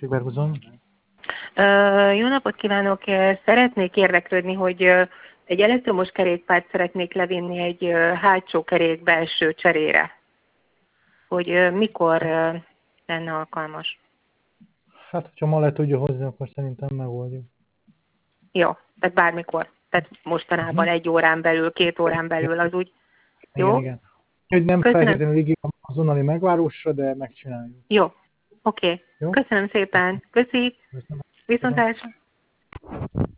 tessék, Berguzon. Jó napot kívánok! Szeretnék érdeklődni, hogy egy elektromos kerékpárt szeretnék levinni egy hátsó kerék belső cserére. Hogy mikor lenne alkalmas? Hát, hogyha ma le tudja hozni, akkor szerintem megoldjuk. Jó, tehát bármikor. Tehát mostanában 1 órán belül, 2 órán belül, az úgy jó? Igen. Hogy nem Köszönöm. feltétlenül igény azonnali megvárásra, de megcsináljuk. Jó, oké. Jó? Köszönöm szépen. Köszi. Köszönöm. Viszontlátásra.